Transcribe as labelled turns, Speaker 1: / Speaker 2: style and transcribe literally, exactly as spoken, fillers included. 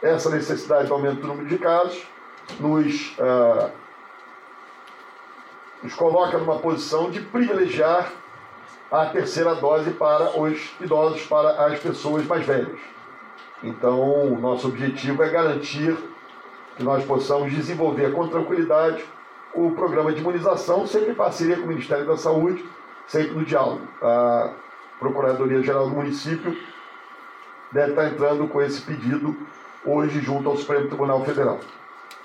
Speaker 1: essa necessidade de aumento do número de casos nos, ah, nos coloca numa posição de privilegiar a terceira dose para os idosos, para as pessoas mais velhas. Então, o nosso objetivo é garantir que nós possamos desenvolver com tranquilidade o programa de imunização, sempre em parceria com o Ministério da Saúde, sempre no diálogo. A Procuradoria-Geral do Município deve estar entrando com esse pedido hoje junto ao Supremo Tribunal Federal.